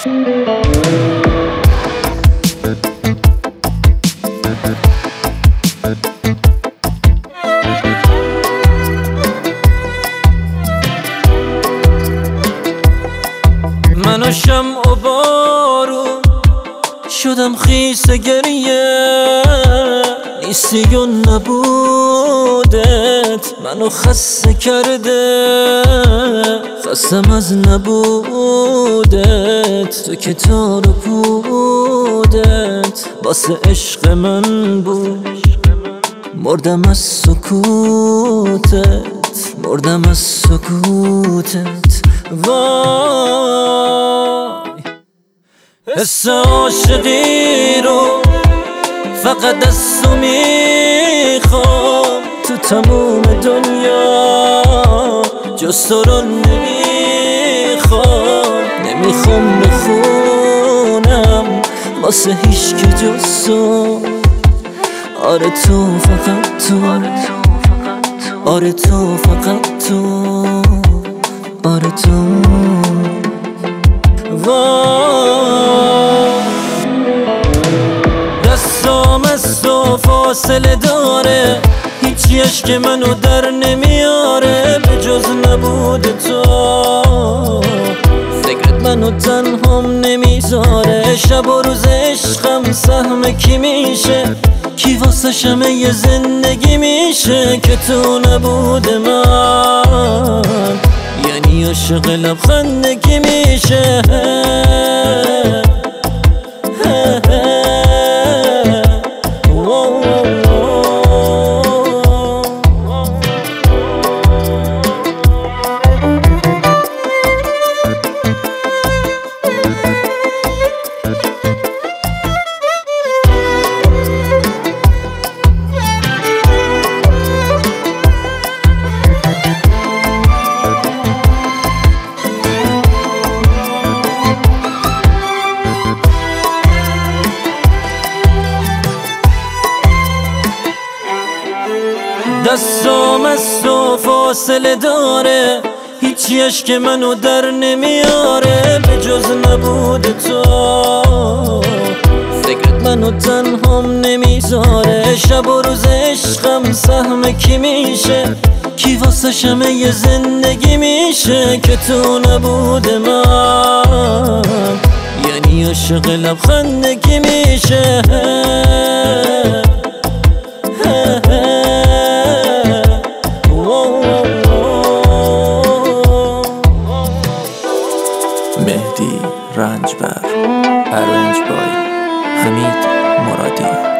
من و شمع و بارون شدم خیس گریه، نیستی و نبودت منو خسته کرده، خستم از نبودت. تو که تار و پودت واسه عشق من بود، مردم از سکوتت، مردم از سکوتت. وای حس عاشقی رو فقط از تو میخوام، تو تموم دنیا جز تو رو نمیخوام بخونم واسه هیچ که جز تو. آره تو فقط تو، آره تو فقط تو، آره تو. دستام از تو فاصله داره، هیچی عشق منو در نمیاره به جز نبود تو. فکرت منو تنهام نمیذاره، شب و روز عشقم سهم کی میشه؟ کی واسه شمه یه زندگی میشه که تو نبود من؟ یعنی عاشق لبخندگی میشه. دستام از تو فاصله داره، هیچی عشق منو در نمیاره به جز نبود تو. فکرت منو تنهام نمیذاره، شب و روز عشقم سهم کی میشه؟ کی واسه شمه یه زندگی میشه که تو نبود من؟ یعنی عاشق لبخندگی میشه. مهدی رنجبر، ارنج بای حمید مرادی.